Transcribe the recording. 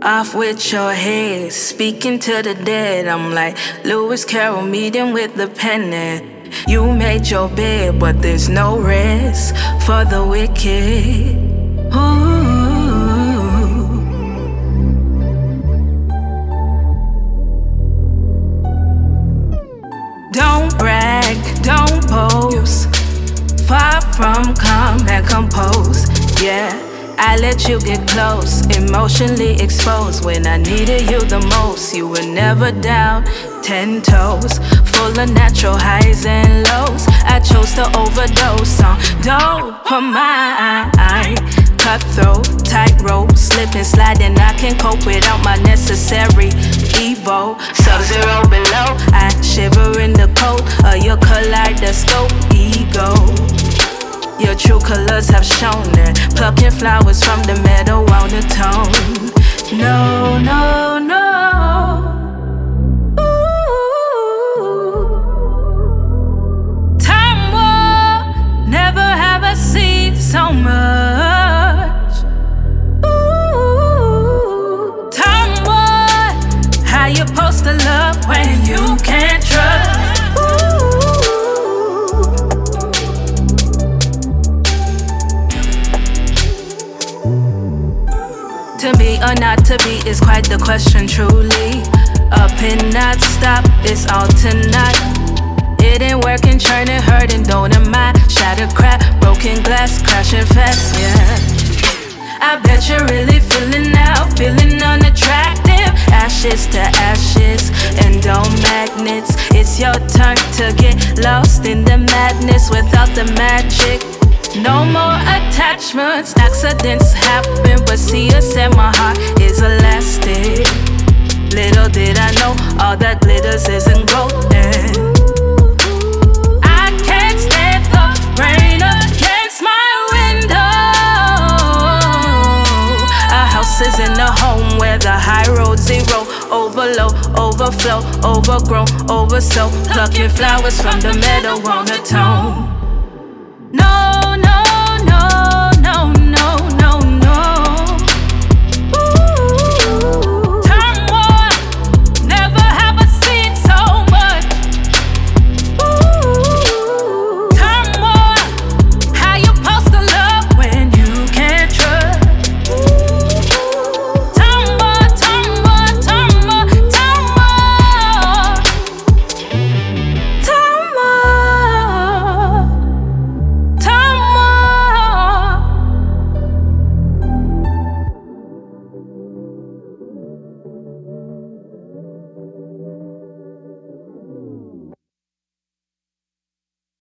Off with your head, speaking to the dead. I'm like Lewis Carroll meeting with the pennant. You made your bed, but there's no rest for the wicked. Ooh. Don't brag, don't boast. Far from calm and composed. Yeah, I let you get close, emotionally exposed. When I needed you the most, you were never down, 10 toes. Full of natural highs and lows. I chose to overdose on dopamine. Cutthroat, tightrope, slipping, sliding. I can cope without my necessary Evo. Sub-zero below, I shiver in the cold of your kaleidoscope ego. Your true colors have shown it. Plucking flowers from the meadow on the tone. No, no, no. Ooh. Time war, never have I seen so much. Ooh. Time war, how you supposed to love when you can't trust? To be or not to be is quite the question, truly. Up and not stop, it's all tonight. It ain't working, churning, hurting, don't am I? Shattered crap, broken glass, crashing fast, yeah. I bet you're really feeling now, feeling unattractive. Ashes to ashes, endo magnets. It's your turn to get lost in the madness without the magic. No more attachments, accidents happen, but see us and my heart is elastic. Little did I know, all that glitters isn't golden. I can't stand the rain against my window. Our house is in a home where the high road zero. Overload, overflow, overgrown, oversow. Plucking flowers from the meadow on the tone.